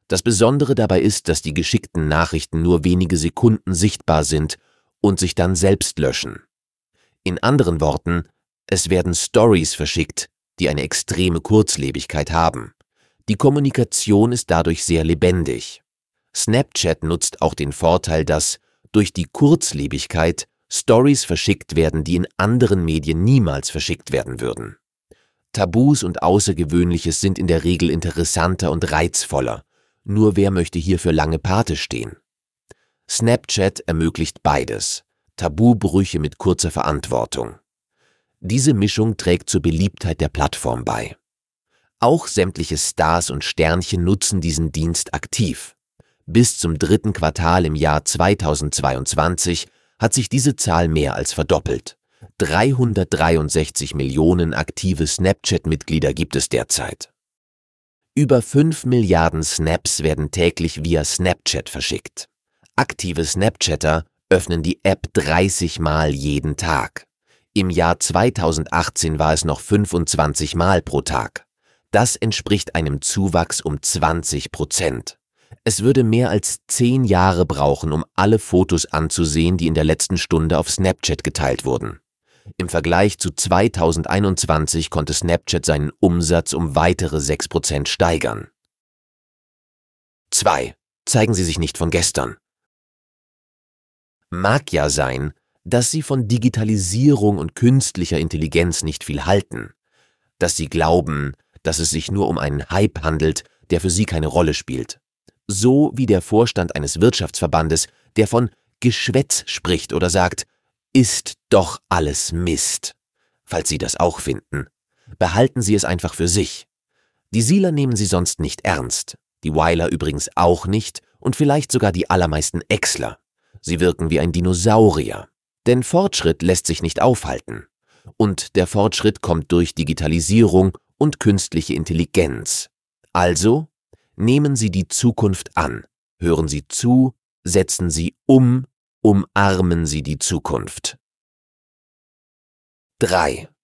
Das Besondere dabei ist, dass die geschickten Nachrichten nur wenige Sekunden sichtbar sind und sich dann selbst löschen. In anderen Worten, es werden Stories verschickt, die eine extreme Kurzlebigkeit haben. Die Kommunikation ist dadurch sehr lebendig. Snapchat nutzt auch den Vorteil, dass durch die Kurzlebigkeit Stories verschickt werden, die in anderen Medien niemals verschickt werden würden. Tabus und Außergewöhnliches sind in der Regel interessanter und reizvoller. Nur wer möchte hier für lange Pate stehen? Snapchat ermöglicht beides. Tabubrüche mit kurzer Verantwortung. Diese Mischung trägt zur Beliebtheit der Plattform bei. Auch sämtliche Stars und Sternchen nutzen diesen Dienst aktiv. Bis zum 3. Quartal im Jahr 2022 hat sich diese Zahl mehr als verdoppelt. 363 Millionen aktive Snapchat-Mitglieder gibt es derzeit. Über 5 Milliarden Snaps werden täglich via Snapchat verschickt. Aktive Snapchatter öffnen die App 30 Mal jeden Tag. Im Jahr 2018 war es noch 25 Mal pro Tag. Das entspricht einem Zuwachs um 20%. Es würde mehr als 10 Jahre brauchen, um alle Fotos anzusehen, die in der letzten Stunde auf Snapchat geteilt wurden. Im Vergleich zu 2021 konnte Snapchat seinen Umsatz um weitere 6% steigern. 2. Zeigen Sie sich nicht von gestern. Mag ja sein, dass Sie von Digitalisierung und künstlicher Intelligenz nicht viel halten, dass Sie glauben, dass es sich nur um einen Hype handelt, der für Sie keine Rolle spielt. So wie der Vorstand eines Wirtschaftsverbandes, der von Geschwätz spricht oder sagt, ist doch alles Mist. Falls Sie das auch finden, behalten Sie es einfach für sich. Die Sieler nehmen Sie sonst nicht ernst, die Weiler übrigens auch nicht und vielleicht sogar die allermeisten Exler. Sie wirken wie ein Dinosaurier. Denn Fortschritt lässt sich nicht aufhalten. Und der Fortschritt kommt durch Digitalisierung und künstliche Intelligenz. Also, nehmen Sie die Zukunft an, hören Sie zu, setzen Sie um, umarmen Sie die Zukunft. 3.